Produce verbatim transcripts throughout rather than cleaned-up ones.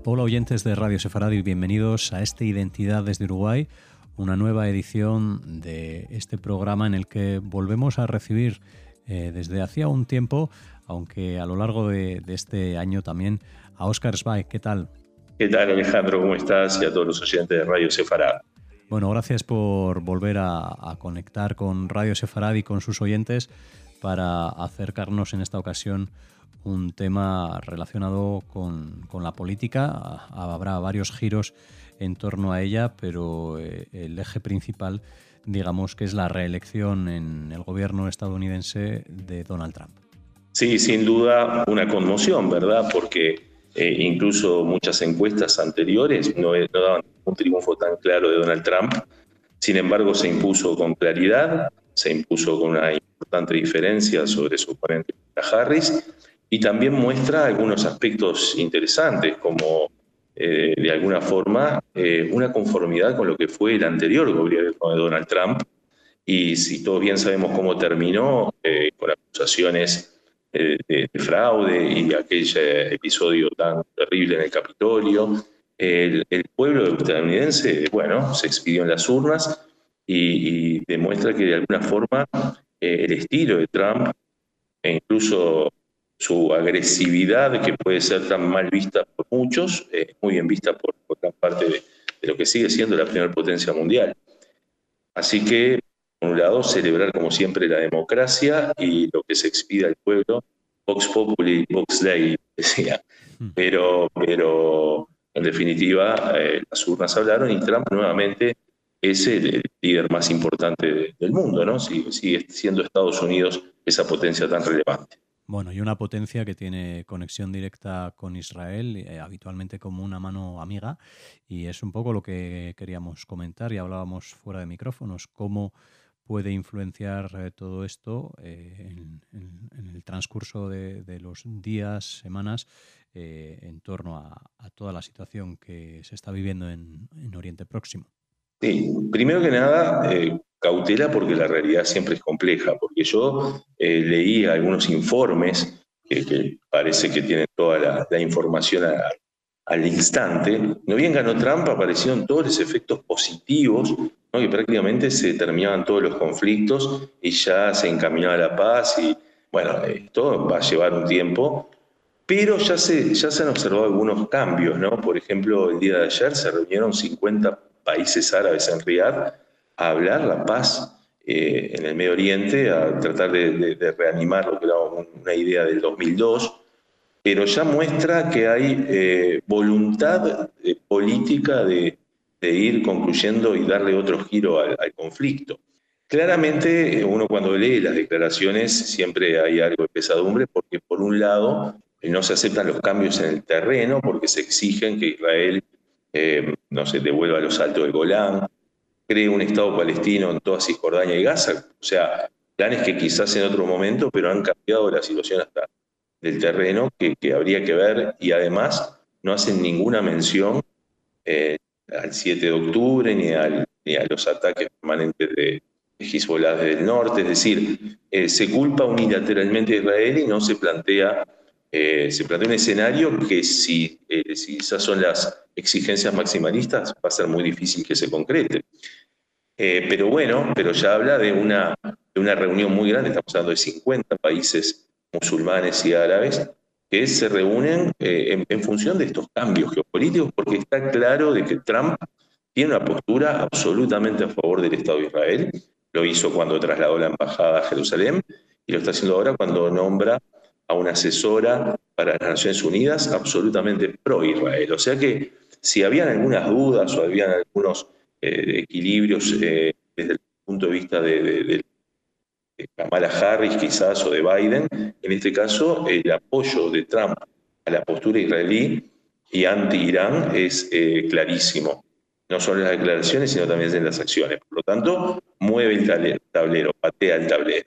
Hola oyentes de Radio Sefaradi, bienvenidos a este Identidad desde Uruguay, una nueva edición de este programa en el que volvemos a recibir eh, desde hacía un tiempo, aunque a lo largo de, de este año también, a Óscar Zweig. ¿Qué tal? ¿Qué tal, Alejandro? ¿Cómo estás? Y a todos los oyentes de Radio Sefaradi. Bueno, gracias por volver a, a conectar con Radio Sefaradi y con sus oyentes para acercarnos en esta ocasión un tema relacionado con, con la política. Habrá varios giros en torno a ella, pero eh, el eje principal, digamos, que es la reelección en el gobierno estadounidense de Donald Trump. Sí, sin duda una conmoción, ¿verdad? Porque eh, incluso muchas encuestas anteriores no, no daban un triunfo tan claro de Donald Trump. Sin embargo, se impuso con claridad, se impuso con una importante diferencia sobre su oponente Harris, y también muestra algunos aspectos interesantes, como eh, de alguna forma eh, una conformidad con lo que fue el anterior gobierno de Donald Trump. Y si todos bien sabemos cómo terminó, eh, con acusaciones eh, de, de fraude y aquel episodio tan terrible en el Capitolio, el, el pueblo estadounidense, bueno, se expidió en las urnas y, y demuestra que de alguna forma eh, el estilo de Trump, e incluso su agresividad, que puede ser tan mal vista por muchos, es eh, muy bien vista por, por gran parte de, de lo que sigue siendo la primera potencia mundial. Así que, por un lado, celebrar como siempre la democracia y lo que se expide al pueblo, Vox Populi, Vox Dei, decía. Pero, pero en definitiva, eh, las urnas hablaron y Trump nuevamente es el, el líder más importante de, del mundo, ¿no? Sigue, sigue siendo Estados Unidos esa potencia tan relevante. Bueno, y una potencia que tiene conexión directa con Israel, eh, habitualmente como una mano amiga, y es un poco lo que queríamos comentar y hablábamos fuera de micrófonos, cómo puede influenciar eh, todo esto eh, en, en, en el transcurso de, de los días, semanas, eh, en torno a, a toda la situación que se está viviendo en, en Oriente Próximo. Sí, primero que nada, eh, cautela porque la realidad siempre es compleja, porque yo eh, leí algunos informes que, que parece que tienen toda la, la información a, al instante. No bien ganó Trump, aparecieron todos los efectos positivos, ¿no? Que prácticamente se terminaban todos los conflictos y ya se encaminaba la paz y bueno, esto va a llevar un tiempo, pero ya se, ya se han observado algunos cambios, ¿no? Por ejemplo, el día de ayer se reunieron cincuenta países árabes en Riad a hablar la paz eh, en el Medio Oriente, a tratar de, de, de reanimar lo que era una idea del dos mil dos, pero ya muestra que hay eh, voluntad eh, política de, de ir concluyendo y darle otro giro al, al conflicto. Claramente, uno cuando lee las declaraciones siempre hay algo de pesadumbre, porque por un lado no se aceptan los cambios en el terreno, porque se exigen que Israel Eh, no sé, devuelva los altos del Golán, cree un Estado palestino en toda Cisjordania y Gaza. O sea, planes que quizás en otro momento, pero han cambiado la situación hasta del terreno, que, que habría que ver, y además no hacen ninguna mención eh, al siete de octubre ni, al, ni a los ataques permanentes de, de Hezbollah desde el norte. Es decir, eh, se culpa unilateralmente a Israel y no se plantea Eh, se plantea un escenario que si, eh, si esas son las exigencias maximalistas va a ser muy difícil que se concrete. Eh, pero bueno, pero ya habla de una, de una reunión muy grande, estamos hablando de cincuenta países musulmanes y árabes que se reúnen eh, en, en función de estos cambios geopolíticos, porque está claro de que Trump tiene una postura absolutamente a favor del Estado de Israel. Lo hizo cuando trasladó la embajada a Jerusalén y lo está haciendo ahora cuando nombra a una asesora para las Naciones Unidas absolutamente pro-Israel. O sea que si habían algunas dudas o habían algunos eh, equilibrios eh, desde el punto de vista de, de, de, de Kamala Harris quizás o de Biden, en este caso el apoyo de Trump a la postura israelí y anti-Irán es eh, clarísimo. No solo en las declaraciones, sino también en las acciones. Por lo tanto, mueve el tablero, patea el tablero.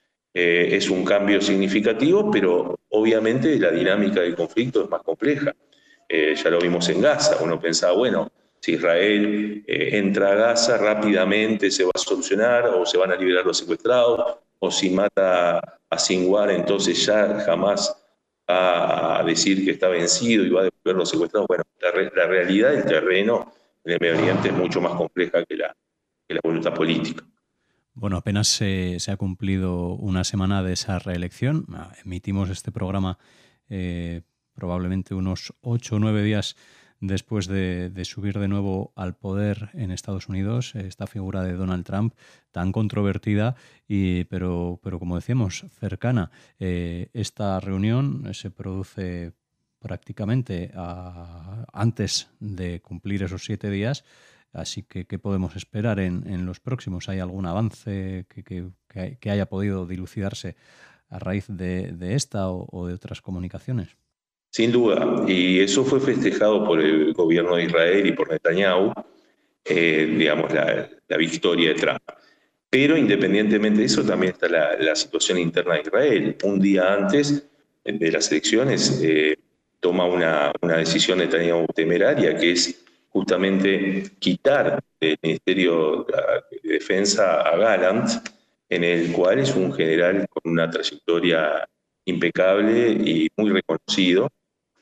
Eh, es un cambio significativo, pero obviamente la dinámica del conflicto es más compleja. Eh, ya lo vimos en Gaza, uno pensaba, bueno, si Israel eh, entra a Gaza rápidamente se va a solucionar, o se van a liberar los secuestrados, o si mata a Sinwar, entonces ya jamás va a decir que está vencido y va a devolver ver los secuestrados. Bueno, la, re, la realidad del terreno en el Medio Oriente es mucho más compleja que la, que la voluntad política. Bueno, apenas se, se ha cumplido una semana de esa reelección. Emitimos este programa eh, probablemente unos ocho o nueve días después de, de subir de nuevo al poder en Estados Unidos, esta figura de Donald Trump tan controvertida, y, pero, pero como decíamos, cercana. Eh, esta reunión se produce prácticamente a, antes de cumplir esos siete días. Así que, ¿qué podemos esperar en, en los próximos? ¿Hay algún avance que, que, que haya podido dilucidarse a raíz de, de esta o, o de otras comunicaciones? Sin duda, y eso fue festejado por el gobierno de Israel y por Netanyahu, eh, digamos, la, la victoria de Trump. Pero independientemente de eso, también está la, la situación interna de Israel. Un día antes de las elecciones eh, toma una, una decisión Netanyahu temeraria, que es justamente quitar del Ministerio de Defensa a Gallant, en el cual es un general con una trayectoria impecable y muy reconocido,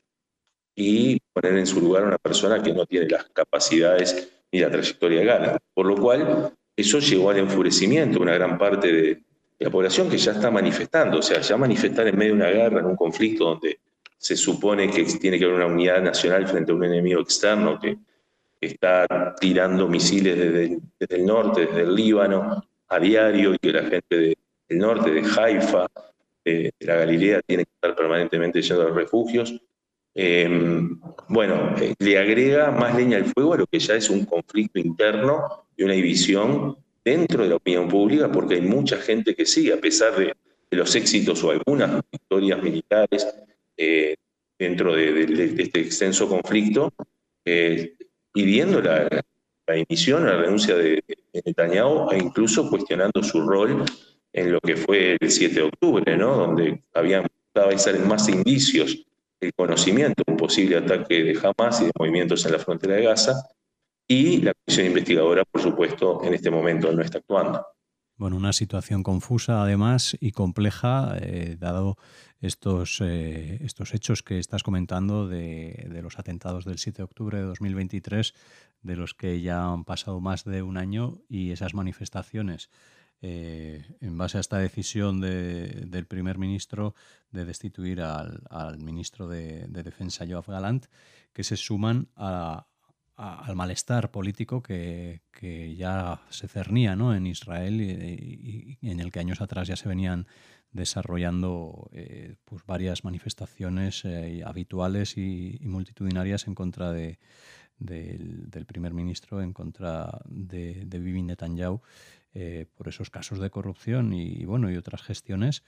y poner en su lugar a una persona que no tiene las capacidades ni la trayectoria de Gallant. Por lo cual, eso llevó al enfurecimiento de una gran parte de la población que ya está manifestando. O sea, ya manifestar en medio de una guerra, en un conflicto donde se supone que tiene que haber una unidad nacional frente a un enemigo externo que está tirando misiles desde el, desde el norte, desde el Líbano, a diario, y que la gente de, del norte, de Haifa, de, de la Galilea, tiene que estar permanentemente yendo a los refugios. Eh, bueno, eh, le agrega más leña al fuego a lo que ya es un conflicto interno y una división dentro de la opinión pública, porque hay mucha gente que sí, a pesar de, de los éxitos o algunas victorias militares eh, dentro de, de, de este extenso conflicto, eh, pidiendo la, la dimisión, la renuncia de, de Netanyahu, e incluso cuestionando su rol en lo que fue el siete de octubre, ¿no? Donde habían cada vez salen más indicios el conocimiento de un posible ataque de Hamas y de movimientos en la frontera de Gaza, y la comisión investigadora, por supuesto, en este momento no está actuando. Bueno, una situación confusa además y compleja, eh, dado estos, eh, estos hechos que estás comentando de, de los atentados del siete de octubre de dos mil veintitrés, de los que ya han pasado más de un año, y esas manifestaciones eh, en base a esta decisión de, del primer ministro de destituir al, al ministro de, de Defensa, Yoav Gallant, que se suman a, a, al malestar político que, que ya se cernía, ¿no?, en Israel, y, y en el que años atrás ya se venían desarrollando eh, pues varias manifestaciones eh, habituales y, y multitudinarias en contra de, de, del primer ministro, en contra de, de Bibi Netanyahu, eh, por esos casos de corrupción y, bueno, y otras gestiones,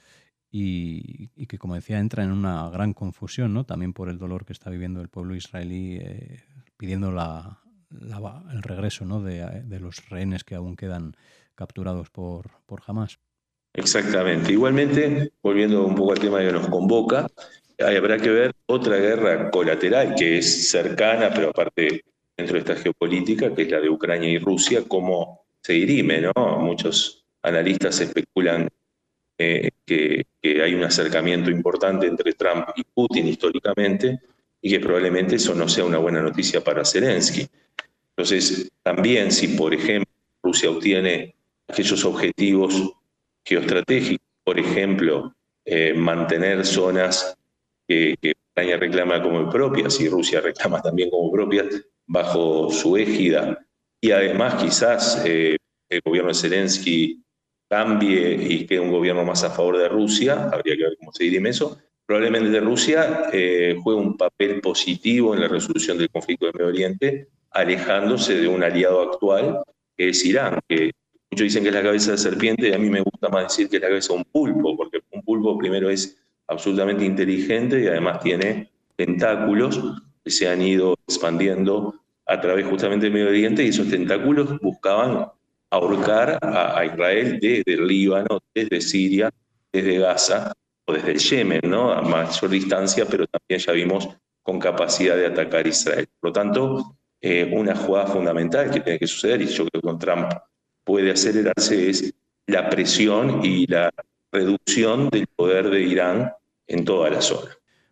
y, y que, como decía, entra en una gran confusión, ¿no?, también por el dolor que está viviendo el pueblo israelí, eh, pidiendo la, la, el regreso, ¿no?, de, de los rehenes que aún quedan capturados por, por Hamas. Exactamente. Igualmente, volviendo un poco al tema que nos convoca, habrá que ver otra guerra colateral que es cercana, pero aparte dentro de esta geopolítica, que es la de Ucrania y Rusia, cómo se dirime, ¿no? Muchos analistas especulan eh, que, que hay un acercamiento importante entre Trump y Putin históricamente, y que probablemente eso no sea una buena noticia para Zelensky. Entonces, también si, por ejemplo, Rusia obtiene aquellos objetivos geoestratégicos, por ejemplo, eh, mantener zonas que, que Ucrania reclama como propias y Rusia reclama también como propias bajo su égida, y además quizás eh, el gobierno de Zelensky cambie y quede un gobierno más a favor de Rusia, habría que ver cómo se dirime eso, probablemente de Rusia eh, juegue un papel positivo en la resolución del conflicto del Medio Oriente, alejándose de un aliado actual que es Irán, que muchos dicen que es la cabeza de serpiente, y a mí me gusta más decir que es la cabeza de un pulpo, porque un pulpo primero es absolutamente inteligente y además tiene tentáculos que se han ido expandiendo a través justamente del Medio Oriente, y esos tentáculos buscaban ahorcar a, a Israel desde el Líbano, desde Siria, desde Gaza o desde el Yemen, ¿no?, a mayor distancia, pero también ya vimos con capacidad de atacar a Israel. Por lo tanto, eh, una jugada fundamental que tiene que suceder, y yo creo que con Trump puede acelerarse, es la presión y la reducción del poder de Irán en toda la zona.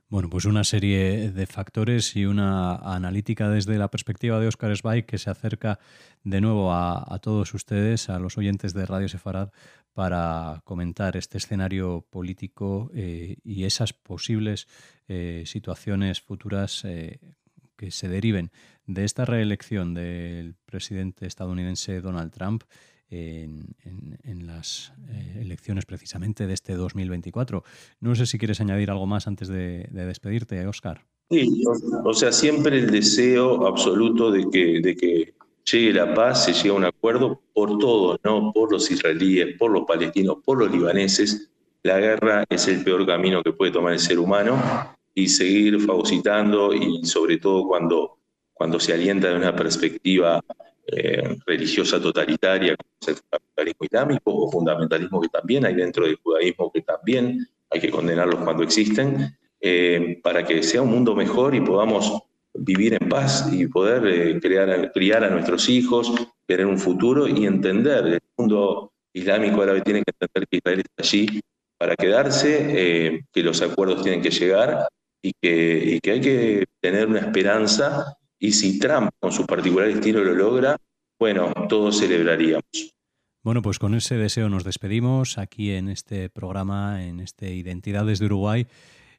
Bueno, pues una serie de factores y una analítica desde la perspectiva de Óscar Sbai, que se acerca de nuevo a, a todos ustedes, a los oyentes de Radio Sefarad, para comentar este escenario político eh, y esas posibles eh, situaciones futuras eh, que se deriven de esta reelección del presidente estadounidense Donald Trump En, en, en las eh, elecciones precisamente de este dos mil veinticuatro. No sé si quieres añadir algo más antes de, de despedirte, Óscar. Sí, o, o sea, siempre el deseo absoluto de que, de que llegue la paz, se llegue a un acuerdo por todos, ¿no? Por los israelíes, por los palestinos, por los libaneses. La guerra es el peor camino que puede tomar el ser humano y seguir fagocitando, y sobre todo cuando, cuando se alienta de una perspectiva Eh, religiosa totalitaria, como es el fundamentalismo islámico o fundamentalismo que también hay dentro del judaísmo, que también hay que condenarlos cuando existen, eh, para que sea un mundo mejor y podamos vivir en paz y poder eh, crear, criar a nuestros hijos, tener un futuro y entender. El mundo islámico árabe tiene que entender que Israel está allí para quedarse, eh, que los acuerdos tienen que llegar y que, y que hay que tener una esperanza. Y si Trump, con su particular estilo, lo logra, bueno, todos celebraríamos. Bueno, pues con ese deseo nos despedimos aquí en este programa, en este Identidades de Uruguay,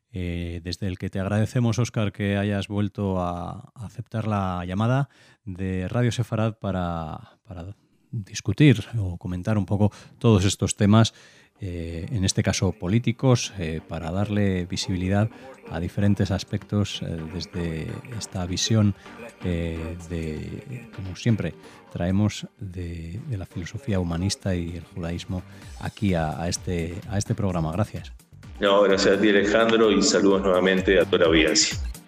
eh, desde el que te agradecemos, Óscar, que hayas vuelto a aceptar la llamada de Radio Sefarad para, para discutir o comentar un poco todos estos temas, eh, en este caso políticos, eh, para darle visibilidad a diferentes aspectos eh, desde esta visión eh, de, como siempre, traemos de, de la filosofía humanista y el judaísmo aquí a, a, este, a este programa. Gracias. No, gracias a ti, Alejandro, y saludos nuevamente a toda la audiencia.